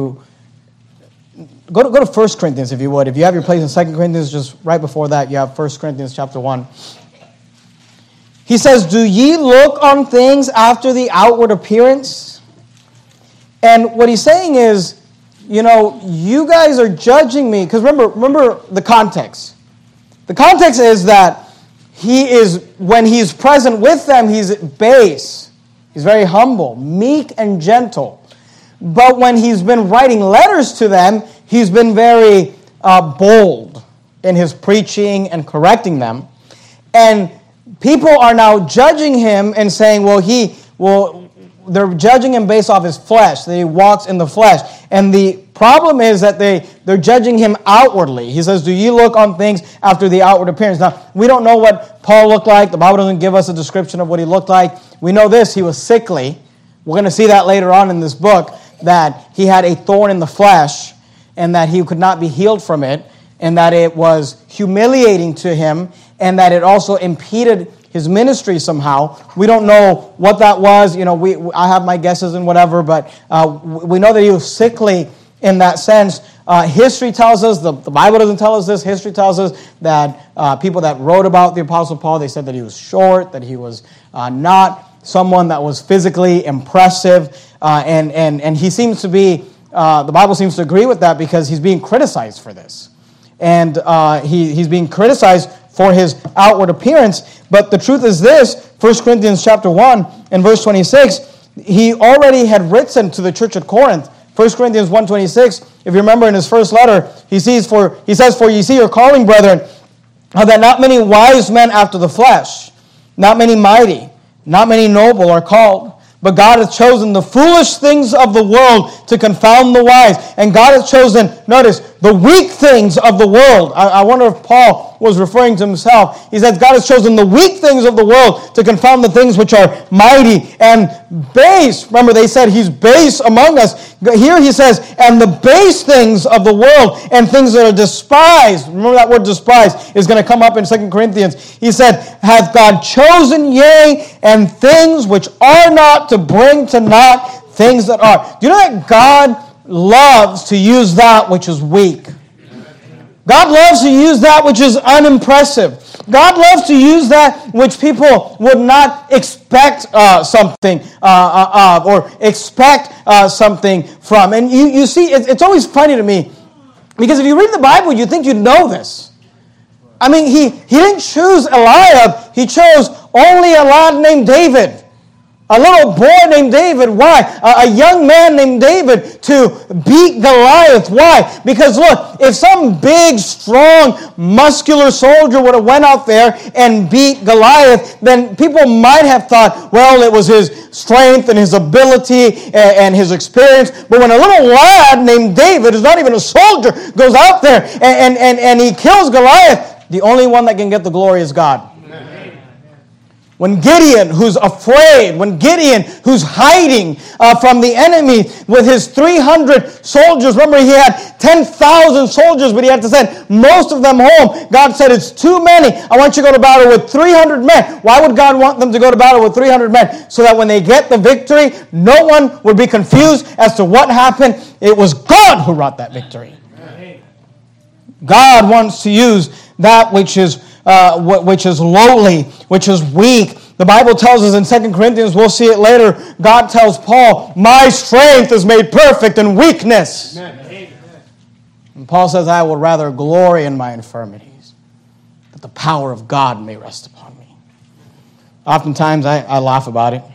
1 Corinthians, if you would. If you have your place in 2 Corinthians, just right before that, you have 1 Corinthians chapter 1. He says, do ye look on things after the outward appearance? And what he's saying is, you guys are judging me. Because remember the context. The context is that when he's present with them, he's base. He's very humble, meek and gentle. But when he's been writing letters to them, he's been very bold in his preaching and correcting them. And people are now judging him and saying, they're judging him based off his flesh, that he walks in the flesh. And the problem is that they're judging him outwardly. He says, do you look on things after the outward appearance? Now, we don't know what Paul looked like. The Bible doesn't give us a description of what he looked like. We know this, he was sickly. We're going to see that later on in this book, that he had a thorn in the flesh and that he could not be healed from it, and that it was humiliating to him, and that it also impeded his ministry somehow. We don't know what that was. I have my guesses and whatever, but we know that he was sickly in that sense. History tells us, the Bible doesn't tell us this, history tells us that people that wrote about the Apostle Paul, they said that he was short, that he was not someone that was physically impressive, and he seems to be, the Bible seems to agree with that because he's being criticized for this. And he's being criticized for his outward appearance, but the truth is this, 1 Corinthians chapter 1 and verse 26, he already had written to the church at Corinth, 1 Corinthians 1:26, if you remember in his first letter, he says, "For ye see your calling, brethren, how that not many wise men after the flesh, not many mighty, not many noble are called. But God hath chosen the foolish things of the world to confound the wise. And God hath chosen, notice, the weak things of the world." I wonder if Paul was referring to himself. He says, God has chosen the weak things of the world to confound the things which are mighty and base. Remember, they said he's base among us. Here he says, and the base things of the world and things that are despised. Remember that word despised is going to come up in 2 Corinthians. He said, hath God chosen, yea, and things which are not to bring to naught things that are. Do you know that God loves to use that which is weak? God loves to use that which is unimpressive. God loves to use that which people would not expect something of or expect something from. And you see, it's always funny to me because if you read the Bible, you think you'd know this. I mean, he didn't choose Eliab. He chose only a lad named David. A little boy named David. Why? A young man named David to beat Goliath. Why? Because look, if some big, strong, muscular soldier would have went out there and beat Goliath, then people might have thought, well, it was his strength and his ability and his experience. But when a little lad named David, who's not even a soldier, goes out there and he kills Goliath, the only one that can get the glory is God. When Gideon, who's afraid, when Gideon, who's hiding from the enemy with his 300 soldiers, remember he had 10,000 soldiers, but he had to send most of them home. God said, it's too many. I want you to go to battle with 300 men. Why would God want them to go to battle with 300 men? So that when they get the victory, no one would be confused as to what happened. It was God who wrought that victory. God wants to use that which is lowly, which is weak. The Bible tells us in 2 Corinthians, we'll see it later, God tells Paul, my strength is made perfect in weakness. Amen. And Paul says, I would rather glory in my infirmities, that the power of God may rest upon me. Oftentimes, I laugh about it.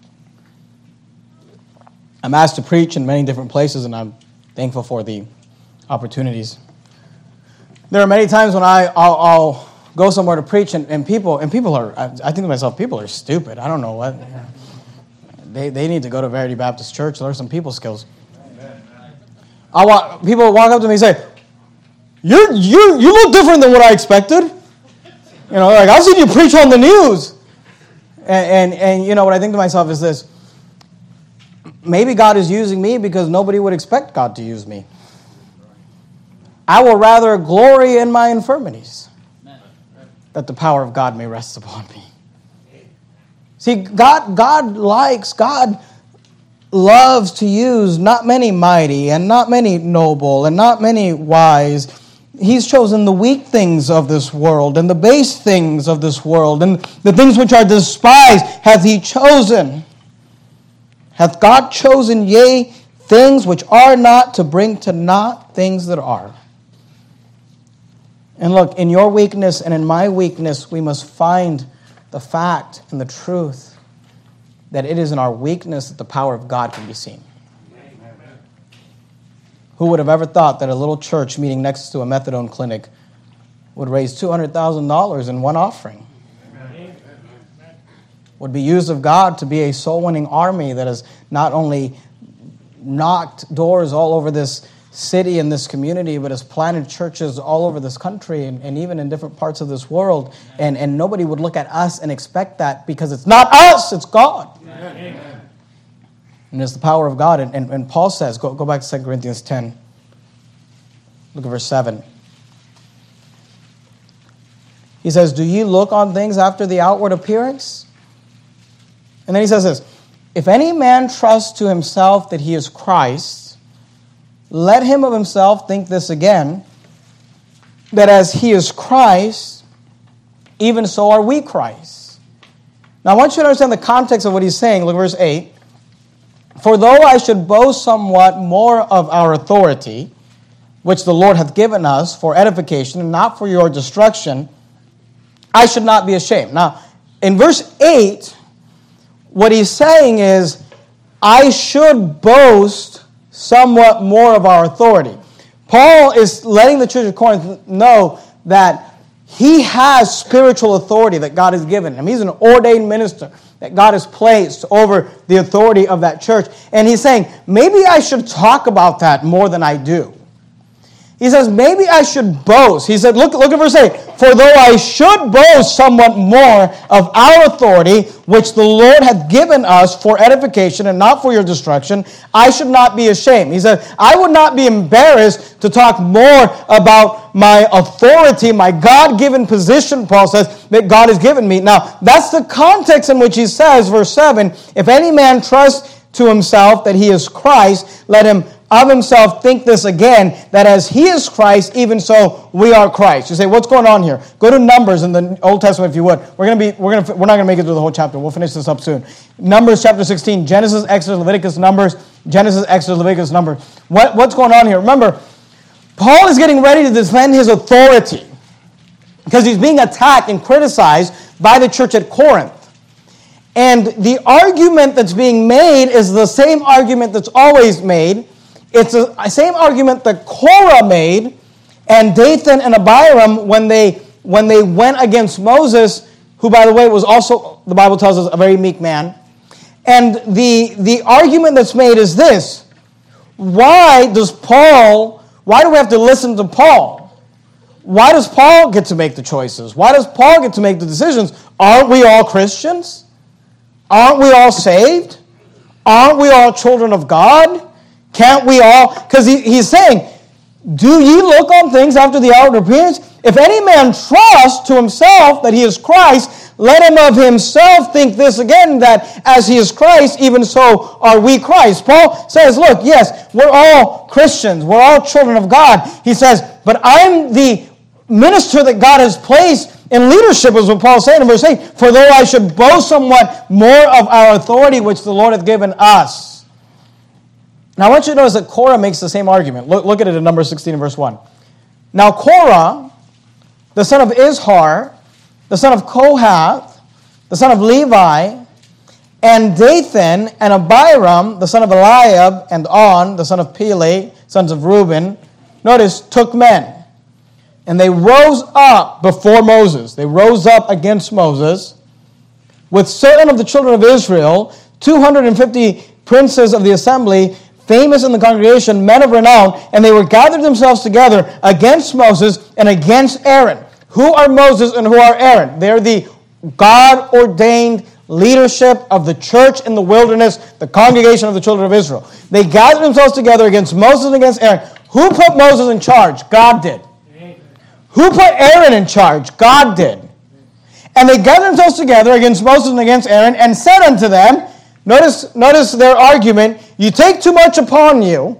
I'm asked to preach in many different places, and I'm thankful for the opportunities. There are many times when I'll go somewhere to preach, and people are, I think to myself, people are stupid. I don't know what. They need to go to Verity Baptist Church, learn some people skills. People walk up to me and say, you look different than what I expected. You know, like, I've seen you preach on the news. And you know, what I think to myself is this. Maybe God is using me because nobody would expect God to use me. I will rather glory in my infirmities, that the power of God may rest upon me. See, God loves to use not many mighty and not many noble and not many wise. He's chosen the weak things of this world and the base things of this world and the things which are despised hath he chosen. Hath God chosen, yea, things which are not to bring to naught things that are. And look, in your weakness and in my weakness, we must find the fact and the truth that it is in our weakness that the power of God can be seen. Amen. Who would have ever thought that a little church meeting next to a methadone clinic would raise $200,000 in one offering? Amen. Would be used of God to be a soul-winning army that has not only knocked doors all over this city and this community, but has planted churches all over this country and even in different parts of this world. And nobody would look at us and expect that because it's not us, it's God. Amen. And it's the power of God. And Paul says, go back to 2 Corinthians 10. Look at verse 7. He says, do ye look on things after the outward appearance? And then he says this, if any man trust to himself that he is Christ, let him of himself think this again, that as he is Christ, even so are we Christ. Now, I want you to understand the context of what he's saying. Look at verse 8. For though I should boast somewhat more of our authority, which the Lord hath given us for edification and not for your destruction, I should not be ashamed. Now, in verse 8, what he's saying is, I should boast somewhat more of our authority. Paul is letting the church of Corinth know that he has spiritual authority that God has given him. He's an ordained minister that God has placed over the authority of that church. And he's saying, maybe I should talk about that more than I do. He says, maybe I should boast. He said, look at verse 8. For though I should boast somewhat more of our authority, which the Lord hath given us for edification and not for your destruction, I should not be ashamed. He said, I would not be embarrassed to talk more about my authority, my God-given position, Paul says, that God has given me. Now, that's the context in which he says, verse 7, if any man trusts to himself that he is Christ, let him of himself think this again, that as he is Christ, even so we are Christ. You say, what's going on here? Go to Numbers in the Old Testament if you would. We're not going to make it through the whole chapter. We'll finish this up soon. Numbers chapter 16, Genesis, Exodus, Leviticus, Numbers, Genesis, Exodus, Leviticus, Numbers. What's going on here? Remember, Paul is getting ready to defend his authority because he's being attacked and criticized by the church at Corinth. And the argument that's being made is the same argument that's always made. It's the same argument that Korah made and Dathan and Abiram when they went against Moses, who, by the way, was also, the Bible tells us, a very meek man. And the argument that's made is this. Why do we have to listen to Paul? Why does Paul get to make the choices? Why does Paul get to make the decisions? Aren't we all Christians? Aren't we all saved? Aren't we all children of God? Can't we all? Because he's saying, do ye look on things after the outward appearance? If any man trust to himself that he is Christ, let him of himself think this again, that as he is Christ, even so are we Christ. Paul says, look, yes, we're all Christians. We're all children of God. He says, but I'm the minister that God has placed in leadership, is what Paul said in verse 8. For though I should boast somewhat more of our authority, which the Lord hath given us. Now, I want you to notice that Korah makes the same argument. Look at it in Numbers 16 and verse 1. Now, Korah, the son of Izhar, the son of Kohath, the son of Levi, and Dathan and Abiram, the son of Eliab, and On, the son of Pele, sons of Reuben, notice, took men. And they rose up before Moses. They rose up against Moses with certain of the children of Israel, 250 princes of the assembly, famous in the congregation, men of renown, and they were gathered themselves together against Moses and against Aaron. Who are Moses and who are Aaron? They're the God-ordained leadership of the church in the wilderness, the congregation of the children of Israel. They gathered themselves together against Moses and against Aaron. Who put Moses in charge? God did. Who put Aaron in charge? God did. And they gathered themselves together against Moses and against Aaron and said unto them, notice their argument, you take too much upon you.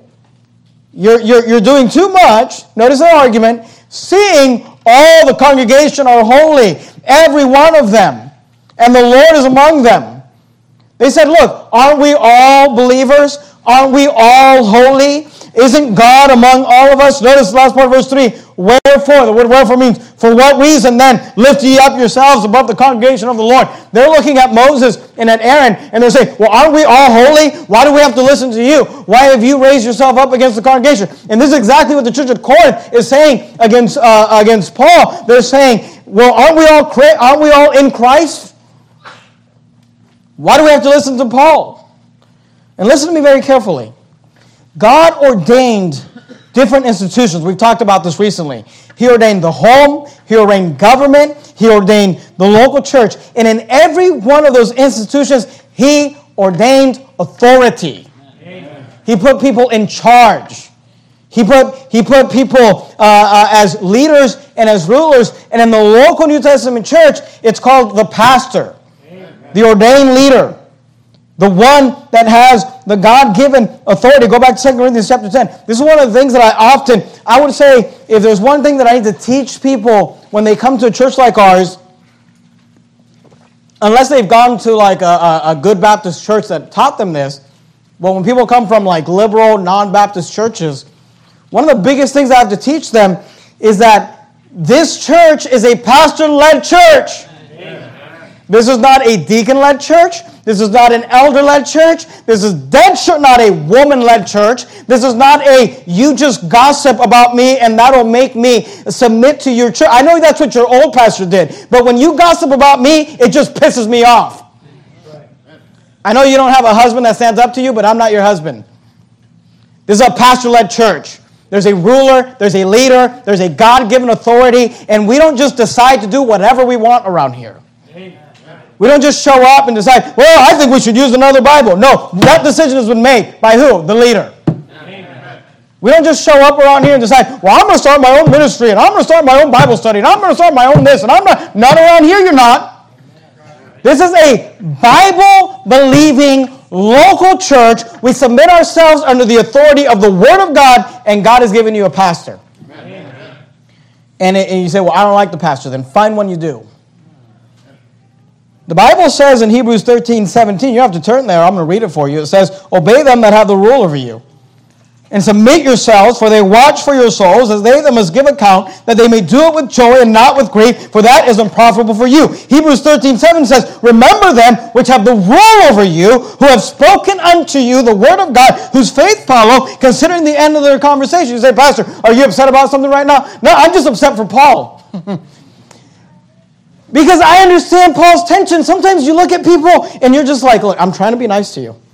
You're doing too much. Notice their argument. Seeing all the congregation are holy, every one of them, and the Lord is among them. They said, look, aren't we all believers? Aren't we all holy? Isn't God among all of us? Notice the last part of verse 3. Wherefore, the word wherefore means, for what reason then lift ye up yourselves above the congregation of the Lord? They're looking at Moses and at Aaron, and they're saying, well, aren't we all holy? Why do we have to listen to you? Why have you raised yourself up against the congregation? And this is exactly what the church at Corinth is saying against Paul. They're saying, well, aren't we all in Christ? Why do we have to listen to Paul? And listen to me very carefully. God ordained different institutions. We've talked about this recently. He ordained the home. He ordained government. He ordained the local church. And in every one of those institutions, He ordained authority. Amen. He put people in charge. He put people as leaders and as rulers. And in the local New Testament church, it's called the pastor, the ordained leader. The one that has the God-given authority. Go back to 2 Corinthians chapter 10. This is one of the things that I would say, if there's one thing that I need to teach people when they come to a church like ours, unless they've gone to like a good Baptist church that taught them this. But when people come from like liberal, non-Baptist churches, one of the biggest things I have to teach them is that this church is a pastor-led church. Amen. This is not a deacon-led church. This is not an elder-led church. This is dead sure not a woman-led church. This is not a you just gossip about me and that'll make me submit to your church. I know that's what your old pastor did, but when you gossip about me, it just pisses me off. I know you don't have a husband that stands up to you, but I'm not your husband. This is a pastor-led church. There's a ruler, there's a leader, there's a God-given authority, and we don't just decide to do whatever we want around here. Amen. We don't just show up and decide, well, I think we should use another Bible. No, that decision has been made by who? The leader. Amen. We don't just show up around here and decide, well, I'm going to start my own ministry, and I'm going to start my own Bible study, and I'm going to start my own this, and I'm not around here, you're not. This is a Bible-believing local church. We submit ourselves under the authority of the Word of God, and God has given you a pastor. Amen. And you say, well, I don't like the pastor. Then find one you do. The Bible says in Hebrews 13:17, you have to turn there, I'm going to read it for you. It says, obey them that have the rule over you, and submit yourselves, for they watch for your souls, as they that must give account, that they may do it with joy and not with grief, for that is unprofitable for you. Hebrews 13:7 says, remember them which have the rule over you, who have spoken unto you the word of God, whose faith follow, considering the end of their conversation. You say, Pastor, are you upset about something right now? No, I'm just upset for Paul. Because I understand Paul's tension. Sometimes you look at people and you're just like, look, I'm trying to be nice to you.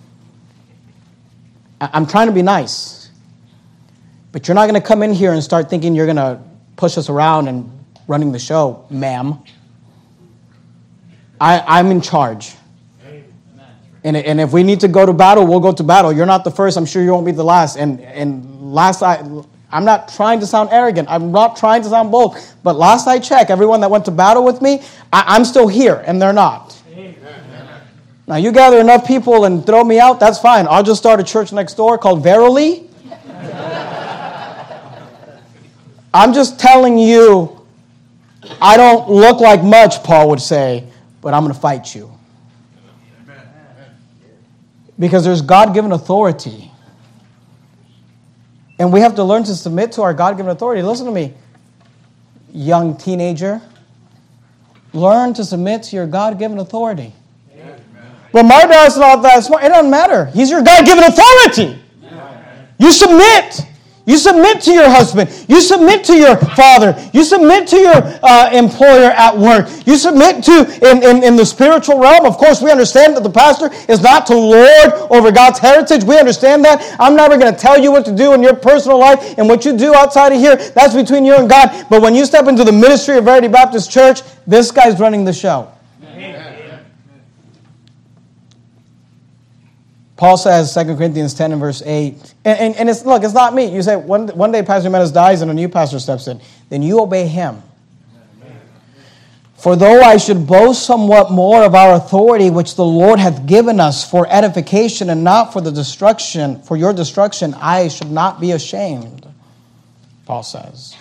I'm trying to be nice. But you're not going to come in here and start thinking you're going to push us around and running the show, ma'am. I'm in charge. And if we need to go to battle, we'll go to battle. You're not the first. I'm sure you won't be the last. And last I'm not trying to sound arrogant. I'm not trying to sound bold. But last I checked, everyone that went to battle with me, I'm still here, and they're not. Amen. Now, you gather enough people and throw me out, that's fine. I'll just start a church next door called Verily. I'm just telling you, I don't look like much, Paul would say, but I'm going to fight you. Because there's God-given authority. And we have to learn to submit to our God-given authority. Listen to me, young teenager. Learn to submit to your God-given authority. Amen. But my dad's not that smart. It doesn't matter. He's your God-given authority. Amen. You submit. You submit to your husband. You submit to your father. You submit to your employer at work. You submit to, in the spiritual realm. Of course, we understand that the pastor is not to lord over God's heritage. We understand that. I'm never going to tell you what to do in your personal life, and what you do outside of here, that's between you and God. But when you step into the ministry of Verity Baptist Church, this guy's running the show. Paul says, 2 Corinthians 10 and verse 8, and it's not me. You say, one day Pastor Jimenez dies and a new pastor steps in. Then you obey him. Amen. For though I should boast somewhat more of our authority, which the Lord hath given us for edification and not for your destruction, I should not be ashamed, Paul says.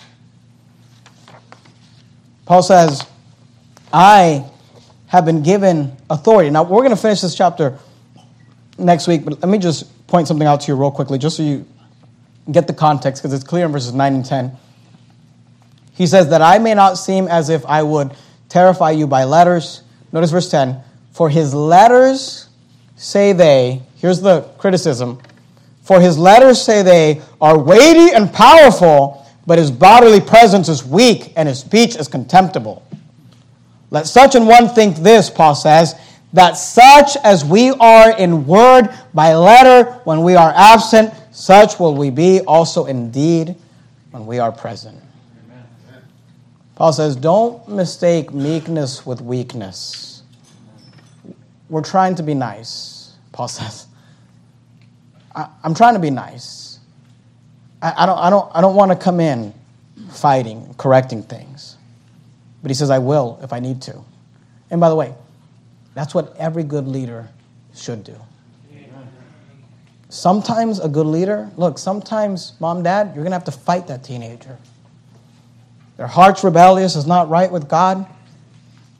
Paul says, I have been given authority. Now, we're going to finish this chapter next week, but let me just point something out to you real quickly, just so you get the context, because it's clear in verses 9 and 10. He says, that I may not seem as if I would terrify you by letters. Notice verse 10. For his letters, say they, here's the criticism, for his letters, say they, are weighty and powerful, but his bodily presence is weak, and his speech is contemptible. Let such an one think this, Paul says, that such as we are in word by letter when we are absent, such will we be also in deed when we are present. Amen. Paul says, don't mistake meekness with weakness. We're trying to be nice, Paul says. I'm trying to be nice. I don't want to come in fighting, correcting things. But he says, I will if I need to. And by the way, that's what every good leader should do. Sometimes a good leader, sometimes, mom, dad, you're going to have to fight that teenager. Their heart's rebellious, is not right with God.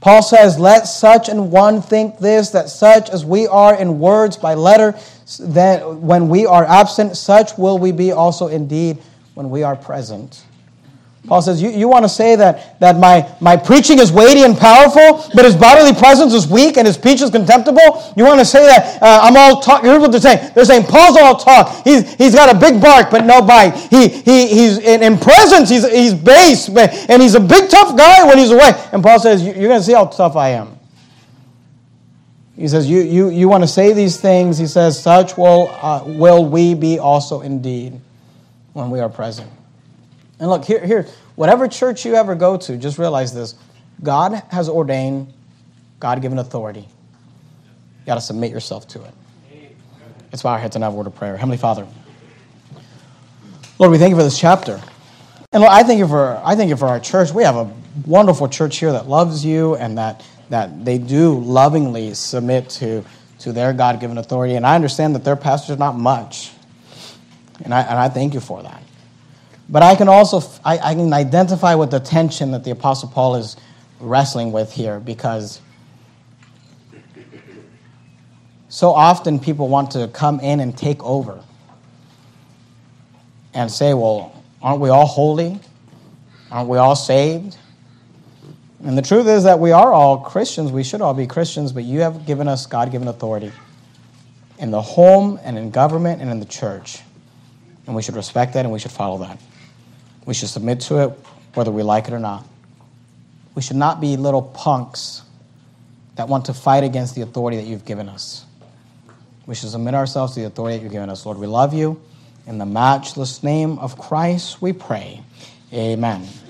Paul says, let such an one think this, that such as we are in words by letter, that when we are absent, such will we be also indeed when we are present. Paul says, you want to say that my preaching is weighty and powerful, but his bodily presence is weak and his speech is contemptible? You want to say that I'm all talk? Here's what they're saying. They're saying Paul's all talk. He's got a big bark, but no bite. He's in presence, he's base, and he's a big tough guy when he's away. And Paul says, you're going to see how tough I am. He says, you want to say these things. He says, such will we be also indeed when we are present. And look, here, whatever church you ever go to, just realize this. God has ordained God-given authority. You got to submit yourself to it. Let's bow our heads and have a word of prayer. Heavenly Father, Lord, we thank you for this chapter. And Lord, I thank you for our church. We have a wonderful church here that loves you and that they do lovingly submit to their God-given authority. And I understand that their pastors are not much. And I thank you for that. But I can also I can identify with the tension that the Apostle Paul is wrestling with here, because so often people want to come in and take over and say, well, aren't we all holy? Aren't we all saved? And the truth is that we are all Christians. We should all be Christians, but you have given us God-given authority in the home and in government and in the church. And we should respect that and we should follow that. We should submit to it whether we like it or not. We should not be little punks that want to fight against the authority that you've given us. We should submit ourselves to the authority that you've given us. Lord, we love you. In the matchless name of Christ, we pray. Amen.